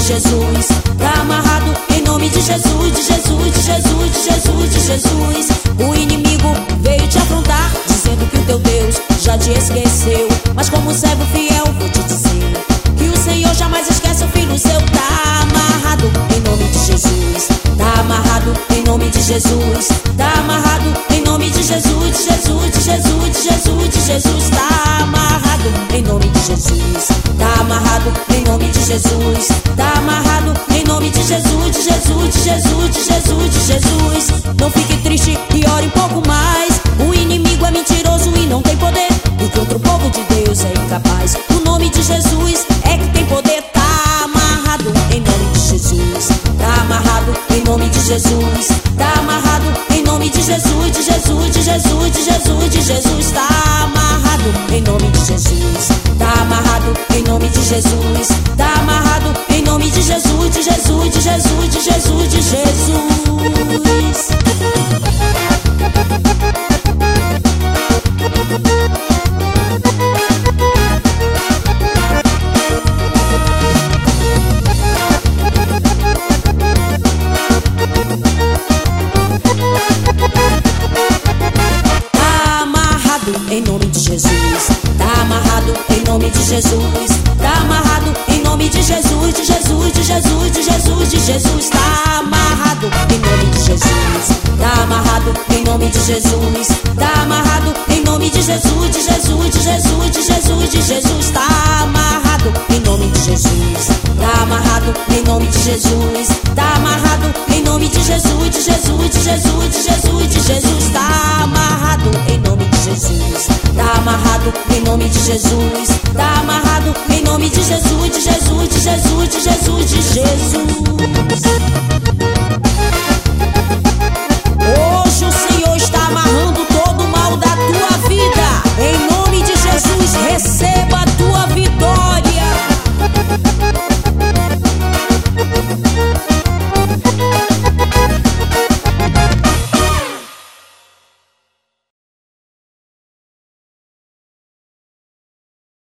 Jesus. Tá amarrado em nome de Jesus, de Jesus, de Jesus, de Jesus, de Jesus. O inimigo veio te afrontar, dizendo que o teu Deus já te esqueceu. Mas como servo fiel vou te dizer que o Senhor jamais esquece o filho seu. Tá amarrado em nome de Jesus. Tá amarrado em nome de Jesus. Tá amarrado em nome de Jesus, de Jesus, de Jesus, de Jesus, de Jesus. Tá amarrado em nome de Jesus. Tá amarrado em nome de Jesus. Tá amarrado em nome de Jesus, de Jesus, de Jesus, de Jesus, de Jesus. Não fique triste e ore um pouco mais. O inimigo é mentiroso e não tem poder, e contra o povo de Deus é incapaz. O nome de Jesus é que tem poder. Tá amarrado em nome de Jesus. Tá amarrado em nome de Jesus. Tá amarrado em nome de Jesus, de Jesus, de Jesus, de Jesus, de Jesus. Tá amarrado em nome de Jesus. Tá amarrado em nome de Jesus. Tá amarrado em nome de Jesus, de Jesus, de Jesus, de Jesus, de Jesus. Em nome de Jesus, tá amarrado em nome de Jesus. Tá amarrado em nome de Jesus, de Jesus, de Jesus, de Jesus, de Jesus. Tá amarrado em nome de Jesus. Tá amarrado em nome de Jesus. Tá amarrado em nome de Jesus, de Jesus, de Jesus, de Jesus, de Jesus. Tá amarrado em nome de Jesus. Tá amarrado em nome de Jesus. Tá amarrado em nome de Jesus, de Jesus, de Jesus, de Jesus, de Jesus. Tá amarrado em nome de Jesus. Tá amarrado em nome de Jesus. Tá amarrado em nome de Jesus, de Jesus, de Jesus, de Jesus, de Jesus.